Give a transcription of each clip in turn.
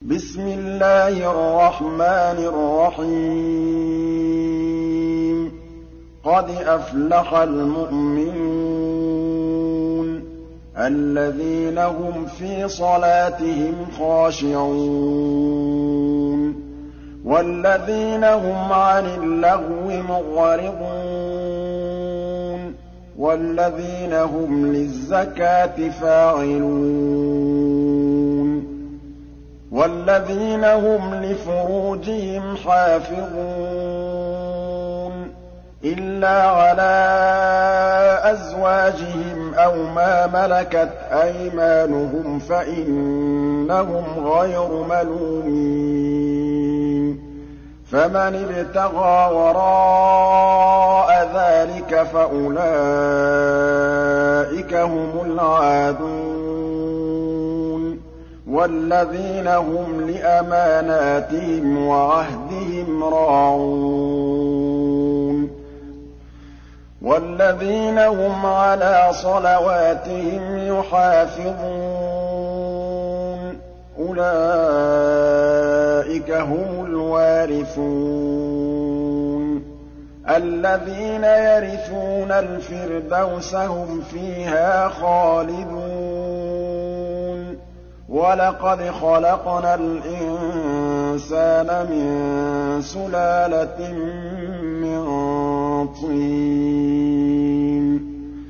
بسم الله الرحمن الرحيم قد أفلح المؤمنون الذين هم في صلاتهم خاشعون والذين هم عن اللغو معرضون والذين هم للزكاة فاعلون والذين هم لفروجهم حافظون إلا على أزواجهم أو ما ملكت أيمانهم فإنهم غير ملومين فمن ابتغى وراء ذلك فأولئك هم العادون والذين هم لأماناتهم وعهدهم راعون والذين هم على صلواتهم يحافظون أولئك هم الوارثون الذين يرثون الفردوس هم فيها خالدون ولقد خلقنا الإنسان من سلالة من طين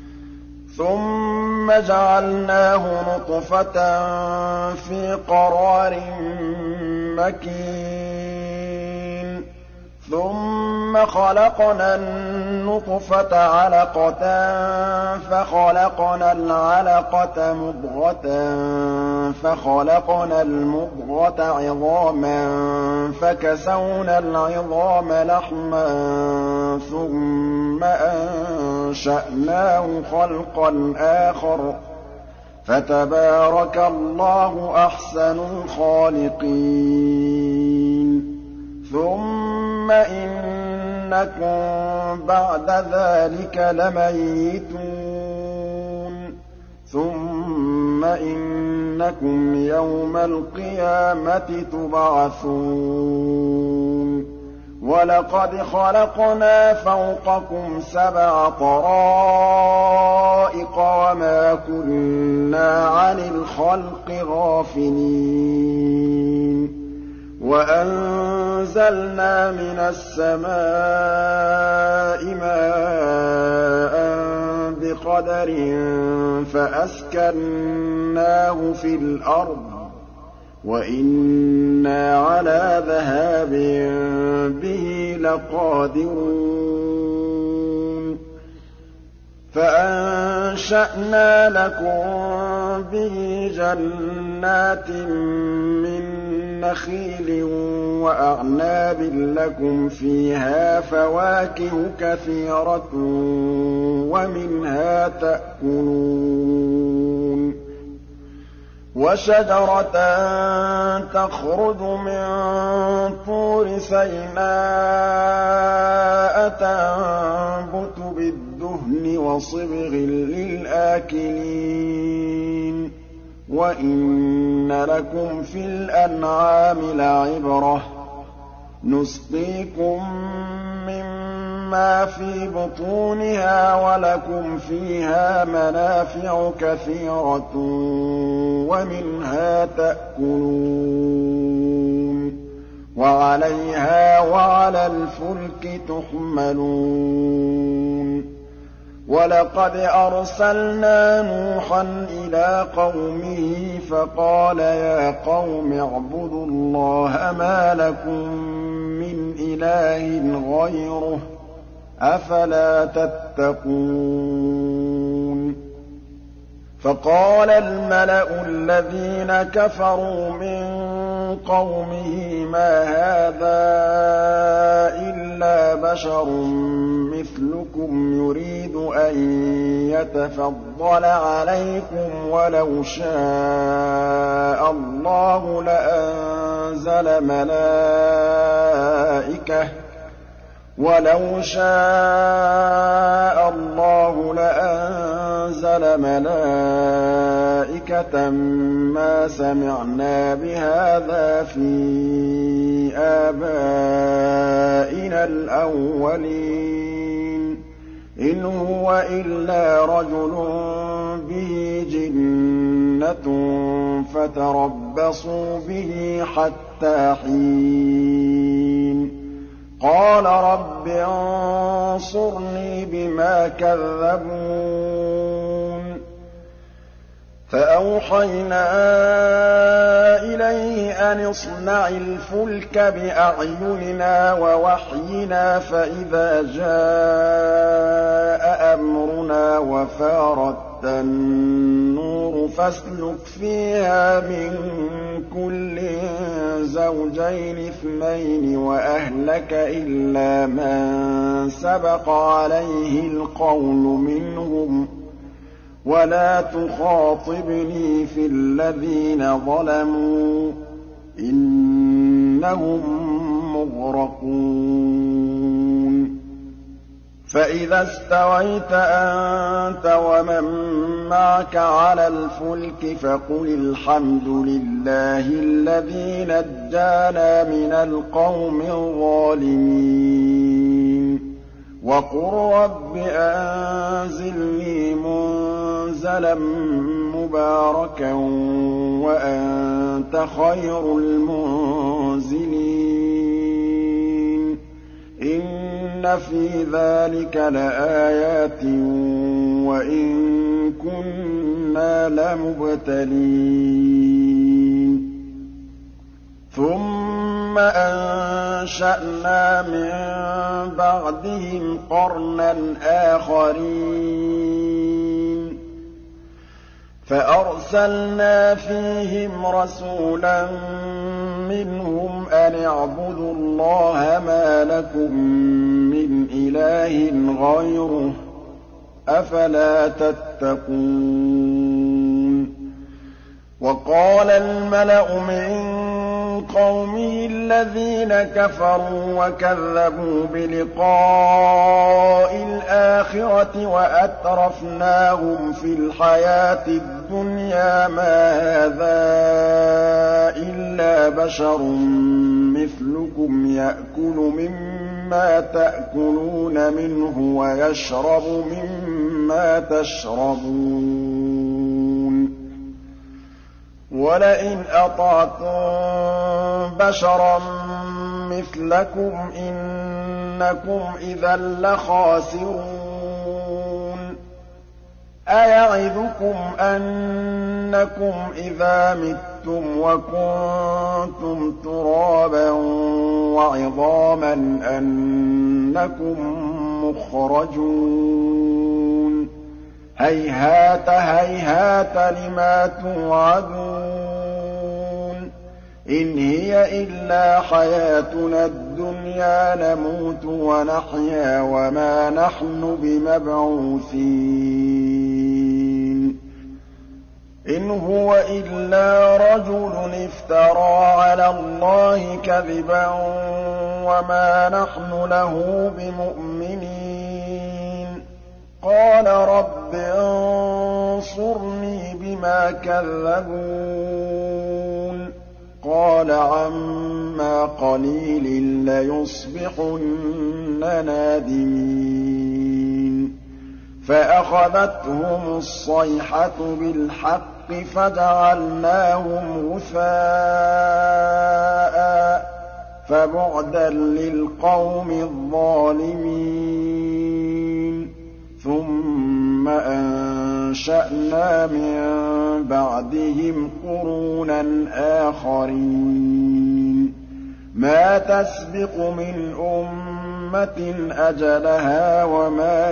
ثم جعلناه نطفة في قرار مكين ثم خلقنا النطفة علقة فخلقنا العلقة مضغة فخلقنا المضغة عظاما فكسونا العظام لحما ثم أنشأناه خلقا آخر فتبارك الله أحسن الخالقين ثم إنكم بعد ذلك لميتون ثم إنكم يوم القيامة تبعثون ولقد خلقنا فوقكم 7 طرائق وما كنا عن الخلق غافلين وأنزلنا من السماء ماء بقدر فأسكناه في الأرض وإنا على ذهاب به لقادرون فأنشأنا لكم به جنات من نخيل وأعناب لكم فيها فواكه كثيرة ومنها تأكلون وشجرة تخرج من طور سيناء تنبت بالدهن وصبغ للآكلين وإن لكم في الأنعام لعبرة نسقيكم مما في بطونها ولكم فيها منافع كثيرة ومنها تأكلون وعليها وعلى الفلك تحملون ولقد أرسلنا نوحا إلى قومه فقال يا قوم اعبدوا الله ما لكم من إله غيره أفلا تتقون فقال الملأ الذين كفروا من قومه ما هذا إلا بشر مثلكم يريد أن يتفضل عليكم ولو شاء الله لأنزل ملائكة ولو شاء الله لأنزل أَنزَلَ مَلَائِكَةً مَّا سَمِعْنَا بِهَٰذَا فِي آبَائِنَا الْأَوَّلِينَ إِنْ هُوَ إِلَّا رَجُلٌ بِهِ جِنَّةٌ فَتَرَبَّصُوا بِهِ حَتَّىٰ حِينٍ قَالَ رَبِّ انصُرْنِي بِمَا كَذَّبُونِ فَأَوْحَيْنَا إِلَيْهِ أَنِ اصْنَعِ الْفُلْكَ بِأَعْيُنِنَا وَوَحْيِنَا فَإِذَا جَاءَ أَمْرُنَا وَفَارَ التَّنُّورُ فَاسْلُكْ فِيهَا مِن كُلٍّ زَوْجَيْنِ اثْنَيْنِ وَأَهْلَكَ إِلَّا مَن سَبَقَ عَلَيْهِ الْقَوْلُ مِنْهُمْ وَلَا تُخَاطِبْنِي فِي الَّذِينَ ظَلَمُوا إِنَّهُم مُّغْرَقُونَ فَإِذَا اسْتَوَيْتَ أَنتَ وَمَن مَّعَكَ عَلَى الْفُلْكِ فَقُلِ الْحَمْدُ لِلَّهِ الَّذِي نَجَّانَا مِنَ الْقَوْمِ الظَّالِمِينَ وَقُل رَّبِّ أَنزِلْنِي مُنزَلًا مُّبَارَكًا وَأَنتَ خَيْرُ الْمُنزِلِينَ إِنَّ فِي ذَٰلِكَ لَآيَاتٍ وَإِن كُنَّا لَمُبْتَلِينَ ثُمَّ أَنشَأْنَا مِن بَعْدِهِمْ قَرْنًا آخَرِينَ فَأَرْسَلْنَا فِيهِمْ رَسُولًا مِّنْهُمْ أَنِ اعْبُدُوا اللَّهَ مَا لَكُم مِّنْ إِلَٰهٍ غَيْرُهُ ۖ أَفَلَا تَتَّقُونَ وَقَالَ الْمَلَأُ مِن قَوْمِهِ الَّذِينَ كَفَرُوا وَكَذَّبُوا بِلِقَاءِ الْآخِرَةِ وَأَتْرَفْنَاهُمْ فِي الْحَيَاةِ الدُّنْيَا مَا هَٰذَا إِلَّا بَشَرٌ مِّثْلُكُمْ يَأْكُلُ مِمَّا تَأْكُلُونَ مِنْهُ وَيَشْرَبُ مِمَّا تَشْرَبُونَ وَلَئِنْ أَطَعْتُم بَشَرًا مِّثْلَكُمْ إِنَّكُمْ إِذًا لَّخَاسِرُونَ أَيَعِدُكُمْ أَنَّكُمْ إِذَا مِتُّمْ وَكُنتُمْ تُرَابًا وَعِظَامًا أَنَّكُم مُّخْرَجُونَ هَيْهَاتَ هَيْهَاتَ لِمَا تُوعَدُونَ إِنْ هِيَ إِلَّا حَيَاتُنَا الدُّنْيَا نَمُوتُ وَنَحْيَا وَمَا نَحْنُ بِمَبْعُوثِينَ إِنْ هُوَ إِلَّا رَجُلٌ افْتَرَىٰ عَلَى اللَّهِ كَذِبًا وَمَا نَحْنُ لَهُ بِمُؤْمِنِينَ قَالَ رَبِّ انصُرْنِي بِمَا كَذَّبُونِ قَالَ عَمَّا قَلِيلٍ لَّيُصْبِحُنَّ نَادِمِينَ فَأَخَذَتْهُمُ الصَّيْحَةُ بِالْحَقِّ فَجَعَلْنَاهُمْ غُثَاءً فَبُعْدًا لِّلْقَوْمِ الظَّالِمِينَ ثُمَّ أَنشَأْنَا مِن بَعْدِهِمْ قُرُونًا آخَرِينَ مَا تَسْبِقُ مِنْ أُمَّةٍ أَجَلَهَا وَمَا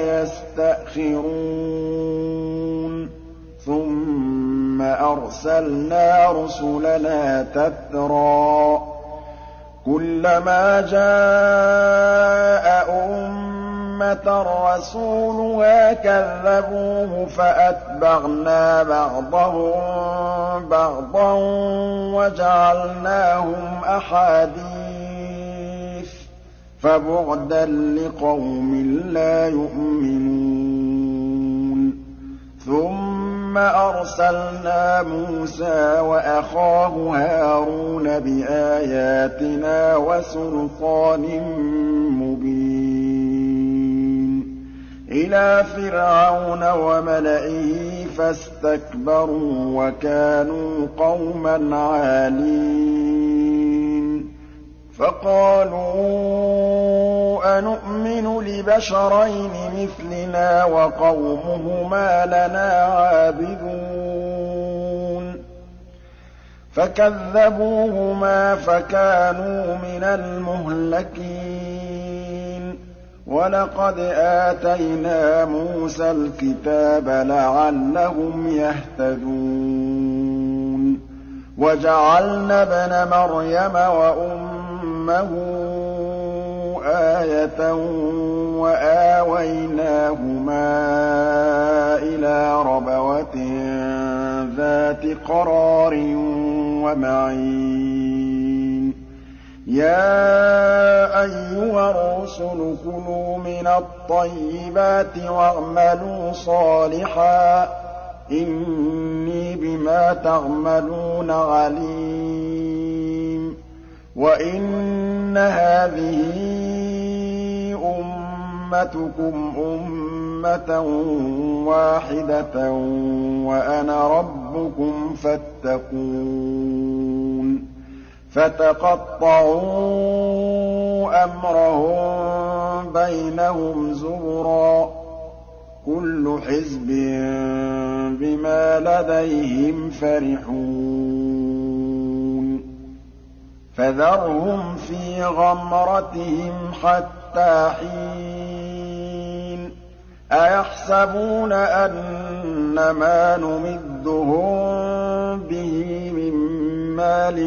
يَسْتَأْخِرُونَ ثُمَّ أَرْسَلْنَا رُسُلَنَا تَتْرَىٰ كُلَّمَا جَاءَ أُمَّةً رَّسُولُهَا كَذَّبُوهُ فَأَتْبَعْنَا بَعْضَهُم بَعْضًا وَجَعَلْنَاهُمْ أَحَادِيثَ فَبُعْدًا لِّقَوْمٍ لَّا يُؤْمِنُونَ ثُمَّ أَرْسَلْنَا مُوسَىٰ وَأَخَاهُ هَارُونَ بِآيَاتِنَا وَسُلْطَانٍ مُّبِينٍ إِلَىٰ فِرْعَوْنَ وَمَلَئِهِ فَاسْتَكْبَرُوا وَكَانُوا قَوْمًا عَالِينَ فَقَالُوا أَنُؤْمِنُ لِبَشَرَيْنِ مِثْلِنَا وَقَوْمُهُمَا لَنَا عَابِدُونَ فَكَذَّبُوهُمَا فَكَانُوا مِنَ الْمُهْلَكِينَ وَلَقَدْ آتَيْنَا مُوسَى الْكِتَابَ لَعَلَّهُمْ يَهْتَدُونَ وَجَعَلْنَا ابْنَ مَرْيَمَ وَأُمَّهُ آيَةً وَآوَيْنَاهُمَا إِلَىٰ رَبْوَةٍ ذَاتِ قَرَارٍ وَمَعِينٍ يَا أَيُّهَا الرُّسُلُ كُلُوا مِنَ الطَّيِّبَاتِ وَاعْمَلُوا صَالِحًا إِنِّي بِمَا تَعْمَلُونَ عَلِيمٌ وَإِنَّ هَٰذِهِ أُمَّتُكُمْ أُمَّةً وَاحِدَةً وَأَنَا رَبُّكُمْ فَاتَّقُونِ فَتَقَطَّعُوا أَمْرَهُم بَيْنَهُمْ زُبُرًا ۖ كُلُّ حِزْبٍ بِمَا لَدَيْهِمْ فَرِحُونَ فَذَرْهُمْ فِي غَمْرَتِهِمْ حَتَّىٰ حِينٍ أَيَحْسَبُونَ أَنَّمَا نُمِدُّهُم بِهِ مِن مَّالٍ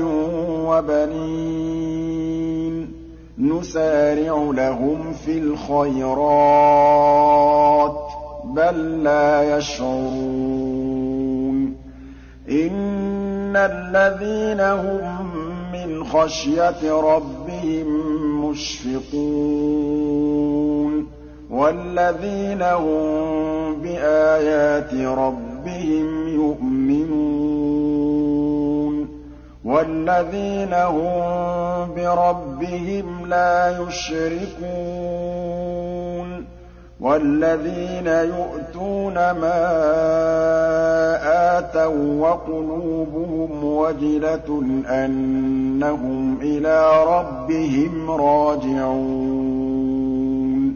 وَبَنِينَ نُسَارِعُ لَهُمْ فِي الْخَيْرَاتِ بَل لَّا يَشْعُرُونَ إِنَّ الَّذِينَ هُم مِّنْ خَشْيَةِ رَبِّهِم مُّشْفِقُونَ وَالَّذِينَ هُم بِآيَاتِ رَبِّهِمْ يُؤْمِنُونَ وَالَّذِينَ هُم بِرَبِّهِمْ لَا يُشْرِكُونَ وَالَّذِينَ يُؤْتُونَ مَا آتَوا وَّقُلُوبُهُمْ وَجِلَةٌ أَنَّهُمْ إِلَىٰ رَبِّهِمْ رَاجِعُونَ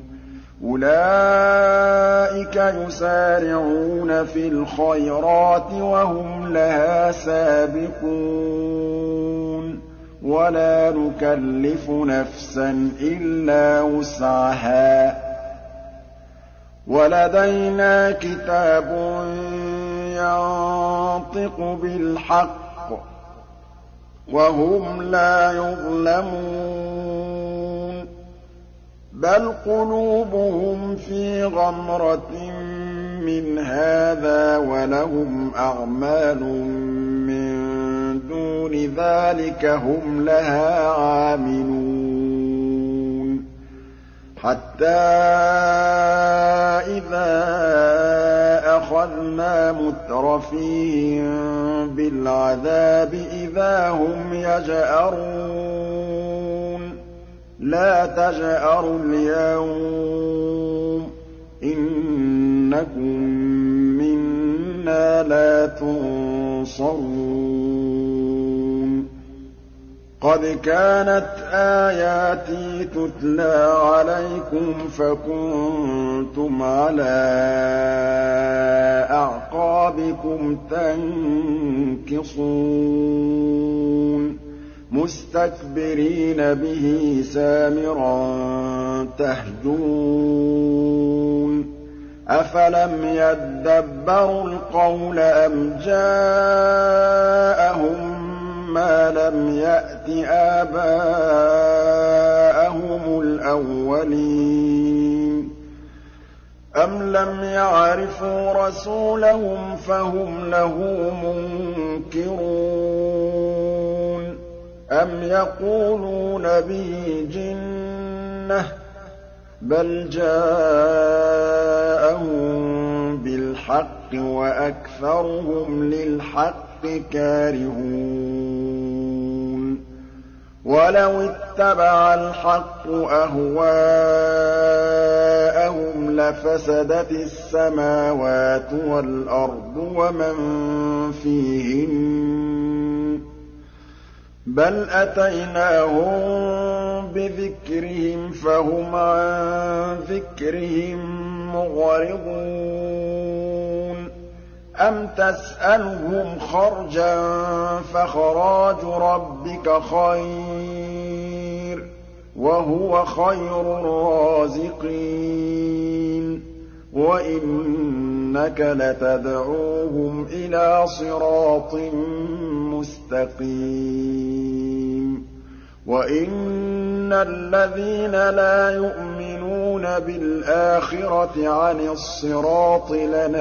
أُولَٰئِكَ يُسَارِعُونَ فِي الْخَيْرَاتِ وَهُمْ لَهَا سَابِقُونَ وَلَا نُكَلِّفُ نَفْسًا إِلَّا وُسْعَهَا ۖ وَلَدَيْنَا كِتَابٌ يَنطِقُ بِالْحَقِّ ۚ وَهُمْ لَا يُظْلَمُونَ بَلْ قُلُوبُهُمْ فِي غَمْرَةٍ مِّنْ هَٰذَا وَلَهُمْ أَعْمَالٌ مِّن دُونِ ذَٰلِكَ هُمْ لَهَا عَامِلُونَ حَتَّىٰ إِذَا أَخَذْنَا مُتْرَفِيهِم بِالْعَذَابِ إِذَا هُمْ يَجْأَرُونَ لَا تَجْأَرُوا الْيَوْمَ إِنَّكُم مِّنَّا لَا تُنصَرُونَ قَدْ كَانَتْ آيَاتِي تُتْلَىٰ عَلَيْكُمْ فَكُنتُمْ عَلَىٰ أَعْقَابِكُمْ تَنكِصُونَ مُسْتَكْبِرِينَ بِهِ سَامِرًا تَهْجُرُونَ أَفَلَمْ يَدَّبَّرُوا الْقَوْلَ أَمْ جَاءَهُم مَّا لَمْ يَأْتِ آبَاءَهُمُ الْأَوَّلِينَ أَمْ لَمْ يَعْرِفُوا رَسُولَهُمْ فَهُمْ لَهُ مُنكِرُونَ أَمْ يَقُولُونَ بِهِ جِنَّةٌ بَلْ جَاءَهُم بِالْحَقِّ وَأَكْثَرُهُمْ لِلْحَقِّ كَارِهُونَ وَلَوِ اتَّبَعَ الْحَقُّ أَهْوَاءَهُمْ لَفَسَدَتِ السَّمَاوَاتُ وَالْأَرْضُ وَمَن فِيهِنَّ ۚ بَلْ أَتَيْنَاهُم بِذِكْرِهِمْ فَهُمْ عَن ذِكْرِهِم مُّعْرِضُونَ أَمْ تَسْأَلُهُمْ خَرْجًا فَخَرَاجُ رَبِّكَ خَيْرٌ ۖ وَهُوَ خَيْرُ الرَّازِقِينَ وَإِنَّكَ لَتَدْعُوهُمْ إِلَىٰ صِرَاطٍ مُّسْتَقِيمٍ وَإِنَّ الَّذِينَ لَا يُؤْمِنُونَ بِالْآخِرَةِ عَنِ الصِّرَاطِ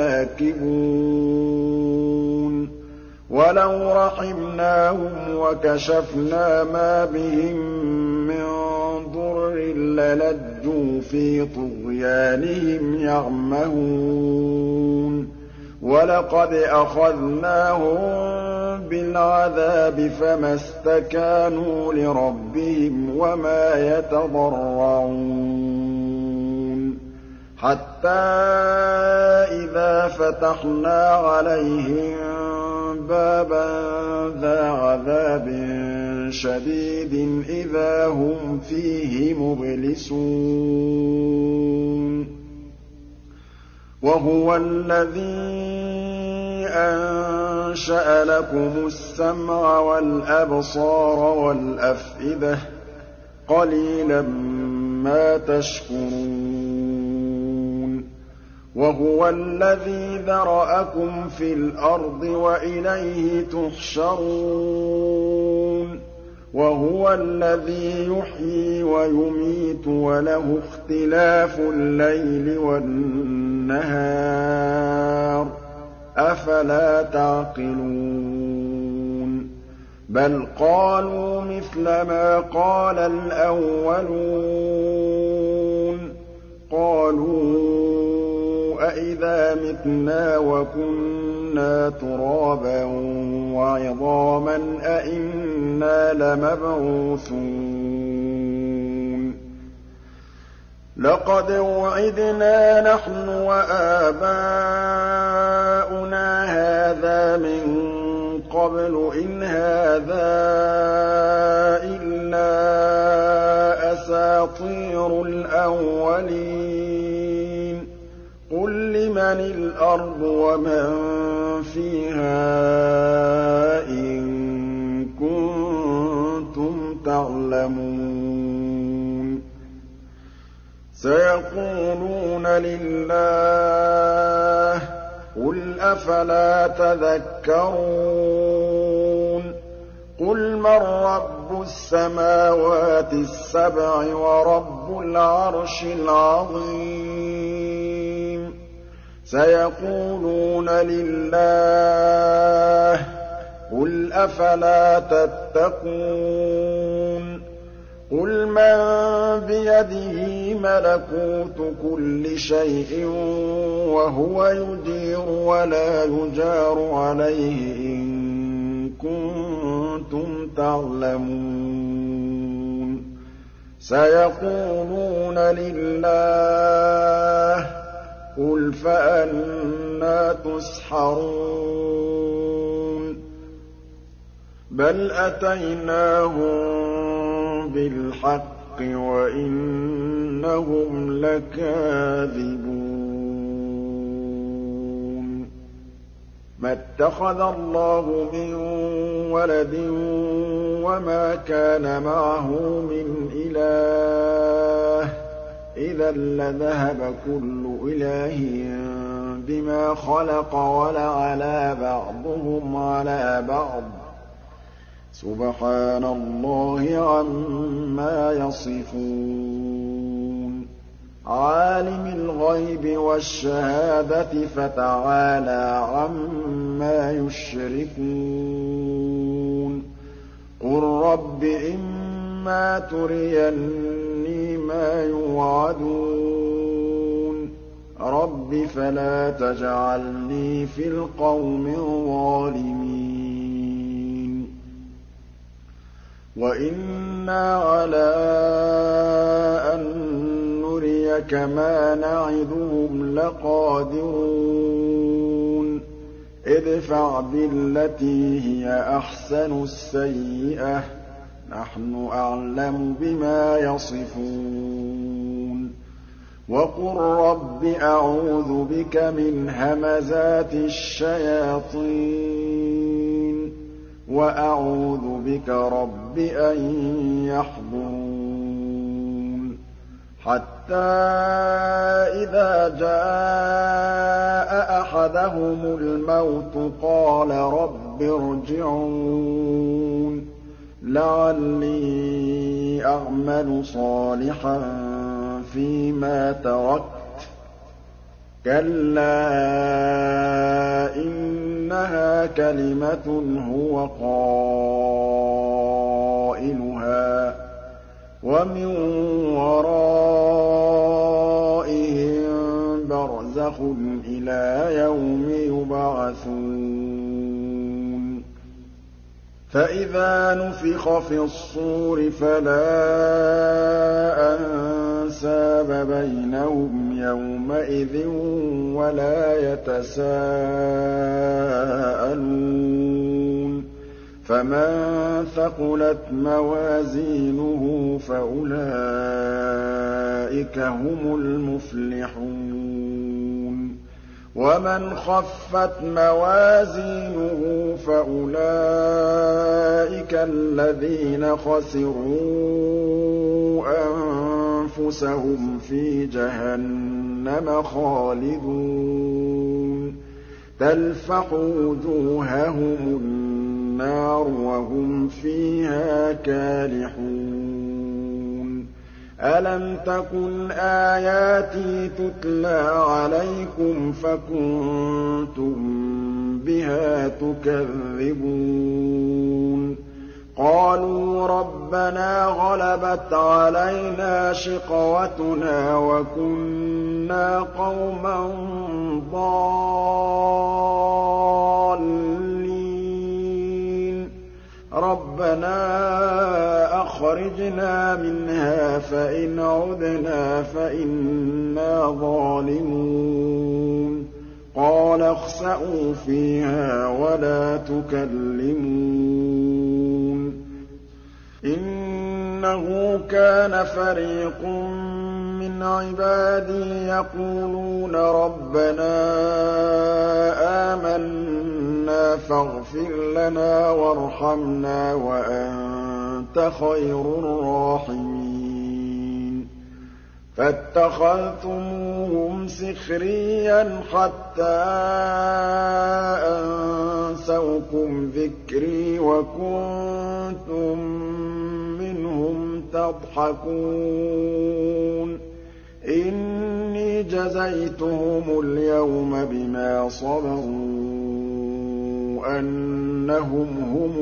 لَنَاكِبُونَ وَلَوْ رَحِمْنَاهُمْ وَكَشَفْنَا مَا بِهِم مِّن ضُرٍّ لَّلَجُّوا فِي طُغْيَانِهِمْ يَعْمَهُونَ وَلَقَدْ أَخَذْنَاهُم بِالْعَذَابِ فَمَا اسْتَكَانُوا لِرَبِّهِمْ وَمَا يَتَضَرَّعُونَ حَتَّىٰ إِذَا فَتَحْنَا عَلَيْهِم بَابًا ذَا عَذَابٍ شَدِيدٍ إِذَا هُمْ فِيهِ مُبْلِسُونَ وَهُوَ الَّذِي أَنشَأَ لَكُمُ السَّمْعَ وَالْأَبْصَارَ وَالْأَفْئِدَةَ ۚ قَلِيلًا مَّا تَشْكُرُونَ وَهُوَ الَّذِي ذَرَأَكُمْ فِي الْأَرْضِ وَإِلَيْهِ تُحْشَرُونَ وَهُوَ الَّذِي يُحْيِي وَيُمِيتُ وَلَهُ اخْتِلَافُ اللَّيْلِ وَالنَّهَارِ ۚ أَفَلَا تَعْقِلُونَ بَلْ قَالُوا مِثْلَ مَا قَالَ الْأَوَّلُونَ قَالُوا أَإِذَا مِتْنَا وَكُنَّا تُرَابًا وَعِظَامًا أَإِنَّا لَمَبْعُوثُونَ لَقَدْ وُعِدْنَا نَحْنُ وَآبَاؤُنَا هَٰذَا مِن قَبْلُ إِنْ هَٰذَا إِلَّا أَسَاطِيرُ الْأَوَّلِينَ قُل لِّمَنِ الْأَرْضُ وَمَن فِيهَا إِن كُنتُمْ تَعْلَمُونَ سَيَقُولُونَ لِلَّهِ ۚ قُلْ أَفَلَا تَذَكَّرُونَ قُلْ مَن رَّبُّ السَّمَاوَاتِ السَّبْعِ وَرَبُّ الْعَرْشِ الْعَظِيمِ سَيَقُولُونَ لِلَّهِ ۚ قُلْ أَفَلَا تَتَّقُونَ قُلْ مَن بِيَدِهِ مَلَكُوتُ كُلِّ شَيْءٍ وَهُوَ يُجِيرُ وَلَا يُجَارُ عَلَيْهِ إِن كُنتُمْ تَعْلَمُونَ سَيَقُولُونَ لِلَّهِ ۚ قُلْ فَأَنَّىٰ تُسْحَرُونَ بَلْ أَتَيْنَاهُم بِالْحَقِّ وَإِنَّهُمْ لَكَاذِبُونَ مَا اتَّخَذَ اللَّهُ مِن وَلَدٍ وَمَا كَانَ مَعَهُ مِنْ إِلَٰهٍ ۚ إِذًا لَّذَهَبَ كُلُّ إِلَٰهٍ بِمَا خَلَقَ وَلَعَلَا بَعْضُهُمْ عَلَىٰ بَعْضٍ ۚ سُبْحَانَ اللَّهِ عَمَّا يَصِفُونَ عَالِمِ الْغَيْبِ وَالشَّهَادَةِ فَتَعَالَىٰ عَمَّا يُشْرِكُونَ قُل رَّبِّ إِمَّا تُرِيَنِّي مَا يُوعَدُونَ رَبِّ فَلَا تَجْعَلْنِي فِي الْقَوْمِ الظَّالِمِينَ وَإِنَّا عَلَىٰ أَن نُّرِيَكَ مَا نَعِدُهُمْ لَقَادِرُونَ ادْفَعْ بِالَّتِي هِيَ أَحْسَنُ السَّيِّئَةَ ۚ نَحْنُ أَعْلَمُ بِمَا يَصِفُونَ وَقُل رَّبِّ أَعُوذُ بِكَ مِنْ هَمَزَاتِ الشَّيَاطِينِ وَأَعُوذُ بِكَ رَبِّ أَن يَحْضُرُونِ حَتَّىٰ إِذَا جَاءَ أَحَدَهُمُ الْمَوْتُ قَالَ رَبِّ ارْجِعُونِ لَعَلِّي أَعْمَلُ صَالِحًا فِيمَا تَرَكْتُ ۚ كَلَّا إِنَّهَا كَلِمَةٌ هُوَ قَائِلُهَا ۖ وَمِن وَرَائِهِم بَرْزَخٌ إِلَىٰ يَوْمِ يُبْعَثُونَ فَإِذَا نُفِخَ فِي الصُّورِ فَلَا أَنسَابَ بَيْنَهُمْ يَوْمَئِذٍ وَلَا يَتَسَاءَلُونَ فَمَن ثَقُلَتْ مَوَازِينُهُ فَأُولَٰئِكَ هُمُ الْمُفْلِحُونَ وَمَنْ خَفَّتْ مَوَازِينُهُ فَأُولَٰئِكَ الَّذِينَ خَسِرُوا أَنفُسَهُمْ فِي جَهَنَّمَ خَالِدُونَ تَلْفَحُ وُجُوهَهُمُ النَّارُ وَهُمْ فِيهَا كَالِحُونَ أَلَمْ تَكُنْ آيَاتِي تُتْلَىٰ عَلَيْكُمْ فَكُنتُم بِهَا تُكَذِّبُونَ قَالُوا رَبَّنَا غَلَبَتْ عَلَيْنَا شِقْوَتُنَا وَكُنَّا قَوْمًا ضَالِّينَ رَبَّنَا أَخْرِجْنَا مِنْهَا فَإِنْ عُدْنَا فَإِنَّا ظَالِمُونَ قَالَ اخْسَئُوا فِيهَا وَلَا تُكَلِّمُونِ إِنَّهُ كَانَ فَرِيقٌ مِّنْ عِبَادِي يَقُولُونَ رَبَّنَا آمَنَّا فَاغْفِرْ لَنَا وَارْحَمْنَا وَأَنتَ خَيْرُ الرَّاحِمِينَ فَاتَّخَذْتُمُوهُمْ سِخْرِيًّا حَتَّىٰ أَنسَوْكُمْ ذِكْرِي وَكُنتُم مِّنْهُمْ تَضْحَكُونَ إِنِّي جَزَيْتُهُمُ الْيَوْمَ بِمَا صَبَرُوا أَنَّهُمْ هُمُ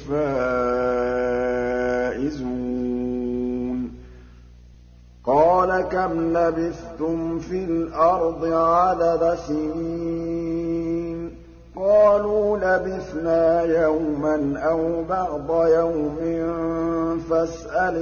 الْفَائِزُونَ قَالَ كَمْ لَبِثْتُمْ فِي الْأَرْضِ عَدَدَ سِنِينَ قَالُوا لَبِثْنَا يَوْمًا أَوْ بَعْضَ يَوْمٍ فَاسْأَلِ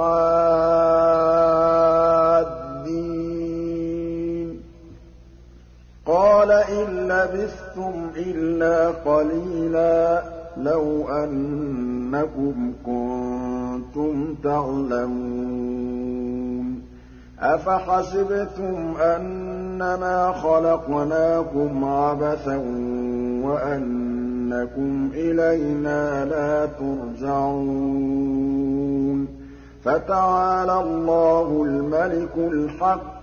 الْعَادِّينَ قَالَ إِن لَّبِثْتُمْ إِلَّا قَلِيلًا لَّوْ أَنَّكُمْ كُنتُمْ تَعْلَمُونَ أَفَحَسِبْتُمْ أَنَّمَا خَلَقْنَاكُمْ عَبَثًا وَأَنَّكُمْ إِلَيْنَا لَا تُرْجَعُونَ فَتَعَالَى اللَّهُ الْمَلِكُ الْحَقُّ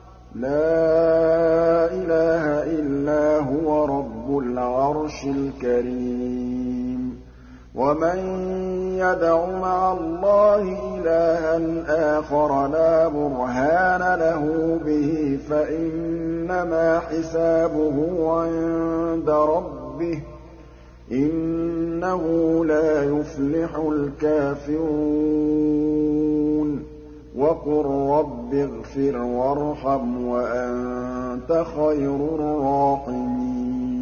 لَا إِلَٰهَ إِلَّا هُوَ رَبُّ الْعَرْشِ الْكَرِيمِ وَمَن يَدْعُ مَعَ اللَّهِ إِلَٰهًا آخَرَ لَا بُرْهَانَ لَهُ بِهِ فَإِنَّمَا حِسَابُهُ عِندَ رَبِّهِ ۚ إِنَّهُ لَا يُفْلِحُ الْكَافِرُونَ وَقُل رَّبِّ اغْفِرْ وَارْحَمْ وَأَنتَ خَيْرُ الرَّاحِمِينَ